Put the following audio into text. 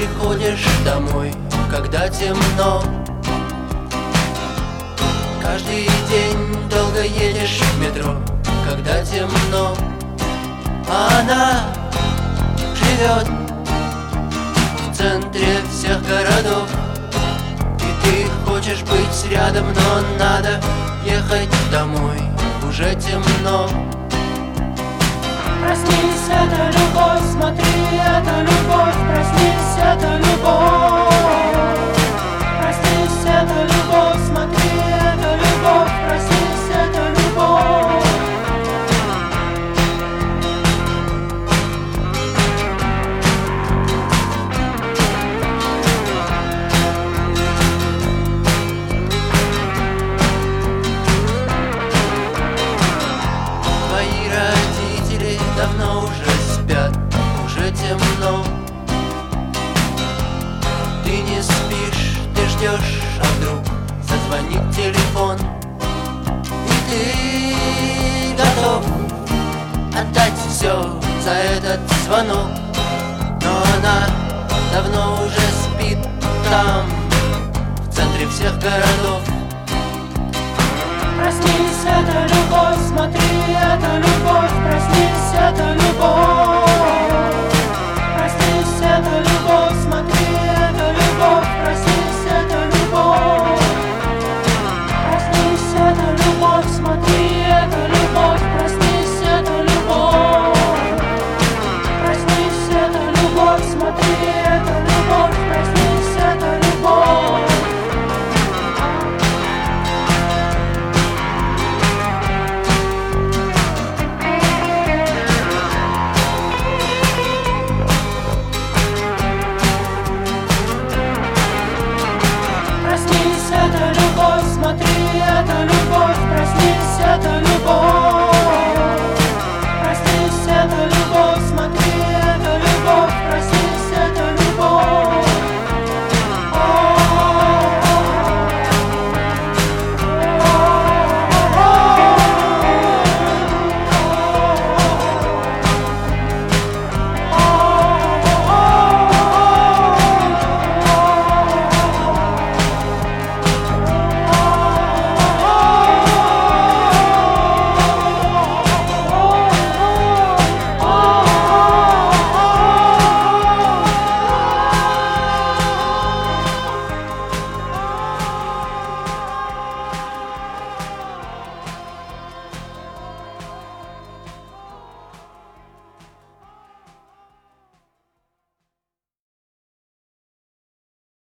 приходишь домой, когда темно. Каждый день долго едешь в метро, когда темно. А она живет в центре всех городов, и ты хочешь быть рядом, но надо ехать домой, уже темно. Проснись, это любовь, смотри, это любовь. Проснись, это любовь. Проснись, это любовь, смотри, это любовь. Проснись, это любовь. Твои родители давно уже спят, уже темно. Ты не спишь, ты ждешь, а вдруг зазвонит телефон, и ты готов отдать все за этот звонок. Но она давно уже спит там, в центре всех городов. Проснись, это любовь, смотри, это любовь. Проснись, это любовь.